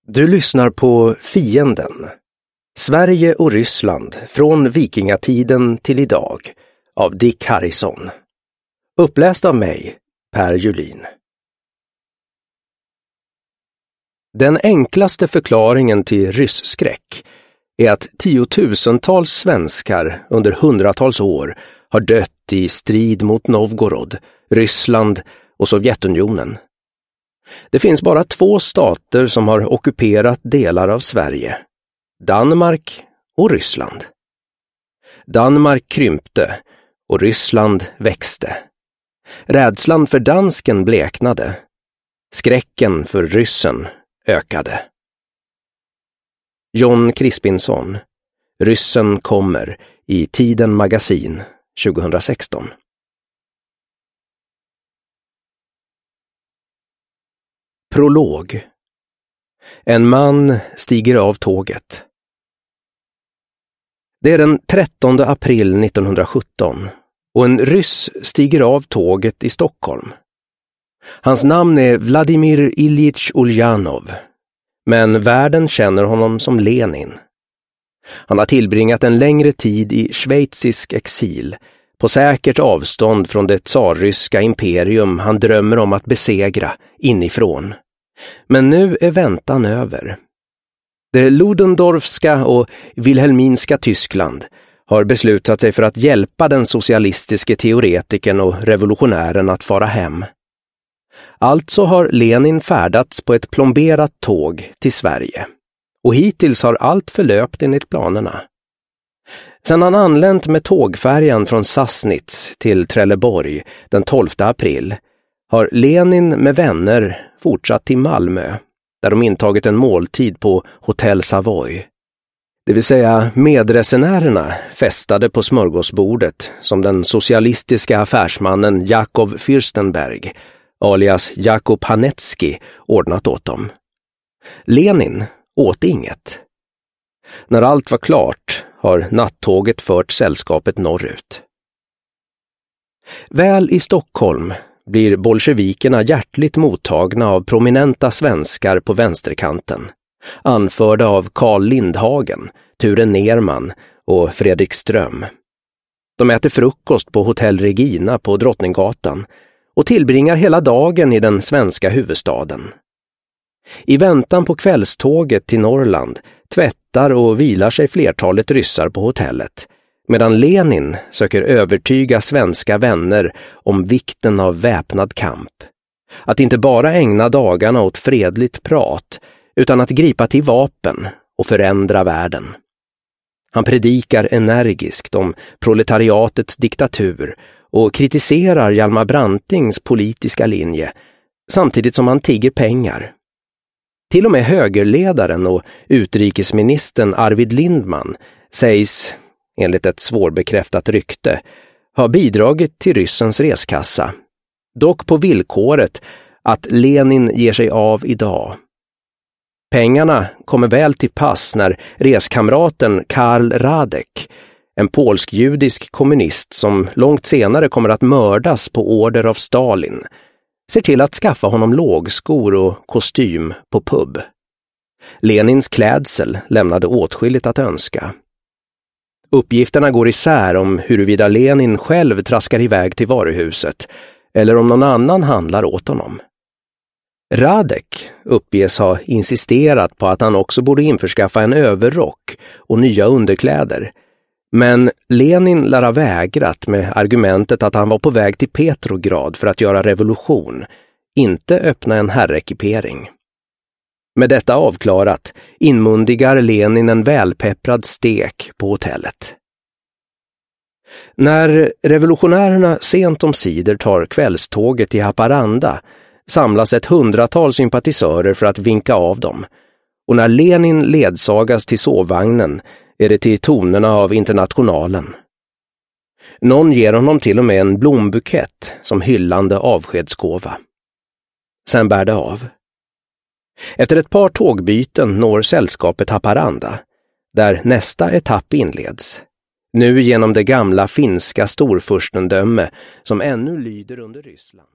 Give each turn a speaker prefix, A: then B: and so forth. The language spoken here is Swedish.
A: Du lyssnar på Fienden. Sverige och Ryssland från vikingatiden till idag av Dick Harrison. Uppläst av mig, Per Julin. Den enklaste förklaringen till rysskräck är att tiotusentals svenskar under hundratals år har dött i strid mot Novgorod, Ryssland och Sovjetunionen. Det finns bara 2 stater som har ockuperat delar av Sverige: Danmark och Ryssland. Danmark krympte och Ryssland växte. Rädslan för dansken bleknade. Skräcken för ryssen ökade. John Crispinson, Ryssen kommer, i Tiden magasin 2016. Prolog. En man stiger av tåget. Det är den 13 april 1917 och en ryss stiger av tåget i Stockholm. Hans namn är Vladimir Ilyich Ulyanov, men världen känner honom som Lenin. Han har tillbringat en längre tid i schweizisk exil, på säkert avstånd från det tsarryska imperium han drömmer om att besegra inifrån. Men nu är väntan över. Det Ludendorffska och Wilhelminska Tyskland har beslutat sig för att hjälpa den socialistiske teoretikern och revolutionären att fara hem. Alltså har Lenin färdats på ett plomberat tåg till Sverige. Och hittills har allt förlöpt enligt planerna. Sedan han anlänt med tågfärjan från Sassnitz till Trelleborg den 12 april har Lenin med vänner fortsatt till Malmö, där de intagit en måltid på Hotel Savoy. Det vill säga medresenärerna festade på smörgåsbordet som den socialistiska affärsmannen Jakov Fürstenberg, alias Jakub Hanetski, ordnat åt dem. Lenin åt inget. När allt var klart har nattåget fört sällskapet norrut. Väl i Stockholm blir bolsjevikerna hjärtligt mottagna av prominenta svenskar på vänsterkanten, anförda av Carl Lindhagen, Ture Nerman och Fredrik Ström. De äter frukost på Hotell Regina på Drottninggatan och tillbringar hela dagen i den svenska huvudstaden. I väntan på kvällståget till Norrland tvättar och vilar sig flertalet ryssar på hotellet, medan Lenin söker övertyga svenska vänner om vikten av väpnad kamp. Att inte bara ägna dagarna åt fredligt prat, utan att gripa till vapen och förändra världen. Han predikar energiskt om proletariatets diktatur och kritiserar Hjalmar Brantings politiska linje, samtidigt som han tigger pengar. Till och med högerledaren och utrikesministern Arvid Lindman sägs, enligt ett svårbekräftat rykte, ha bidragit till ryssens reskassa, dock på villkoret att Lenin ger sig av idag. Pengarna kommer väl till pass när reskamraten Karl Radek, en polsk-judisk kommunist som långt senare kommer att mördas på order av Stalin, ser till att skaffa honom lågskor och kostym på pub. Lenins klädsel lämnade åtskilligt att önska. Uppgifterna går isär om huruvida Lenin själv traskar iväg till varuhuset eller om någon annan handlar åt honom. Radek uppges ha insisterat på att han också borde införskaffa en överrock och nya underkläder, men Lenin lär ha vägrat med argumentet att han var på väg till Petrograd för att göra revolution, inte öppna en herrekipering. Med detta avklarat inmundigar Lenin en välpepprad stek på hotellet. När revolutionärerna sent om sidor tar kvällståget till Haparanda samlas ett 100-tal sympatisörer för att vinka av dem, och när Lenin ledsagas till sovvagnen är det till tonerna av Internationalen. Någon ger honom till och med en blombukett som hyllande avskedsgåva. Sen bär det av. Efter ett par tågbyten når sällskapet Haparanda, där nästa etapp inleds. Nu genom det gamla finska storfurstendöme som ännu lyder under Ryssland.